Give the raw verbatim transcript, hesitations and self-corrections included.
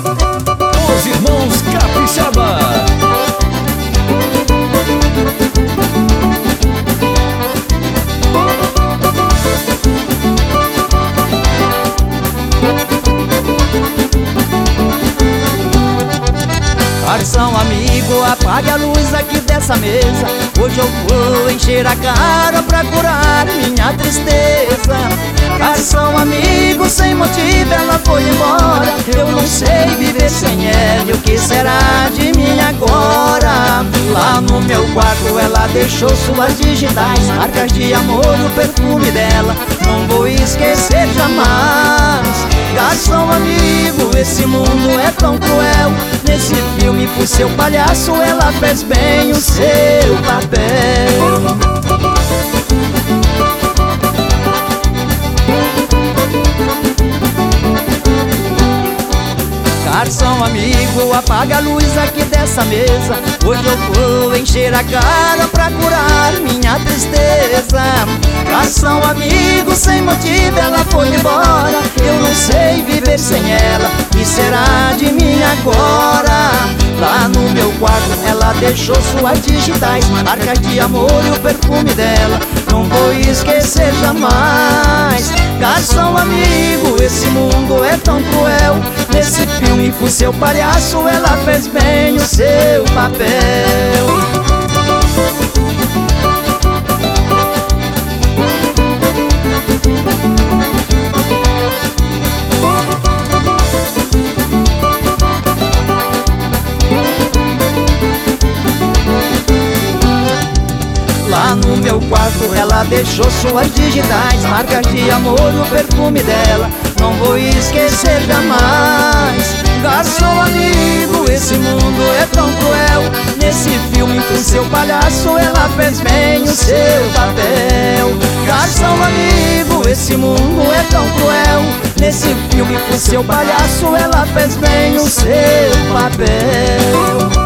Os Irmãos Capixaba. Garçom amigo, apague a luz aqui dessa mesa. Hoje eu vou encher a cara pra curar minha tristeza. Garçom amigo, sem motivo ela foi embora. Eu não sei viver sem ela, e o que será de mim agora? Lá no meu quarto ela deixou suas digitais, marcas de amor e o perfume dela, não vou esquecer jamais. Garçom amigo, esse mundo é tão cruel. Nesse filme, por seu palhaço, ela fez bem o seu papel. Garçom amigo, apaga a luz aqui dessa mesa. Hoje eu vou encher a cara pra curar minha tristeza. Garçom amigo, sem motivo ela foi embora. Eu não sei viver sem ela, o que será de mim agora? Lá no meu quarto ela deixou suas digitais, marcas de amor e o perfume dela, não vou esquecer jamais. Garçom amigo, esse mundo é tão cruel. Nesse filme, por seu palhaço, ela fez bem o seu papel. Lá no meu quarto ela deixou suas digitais, marcas de amor e o perfume dela, não vou esquecer jamais. Garçom amigo, esse mundo é tão cruel. Nesse filme, com seu palhaço, ela fez bem o seu papel. Garçom amigo, esse mundo é tão cruel. Nesse filme, com seu palhaço, ela fez bem o seu papel.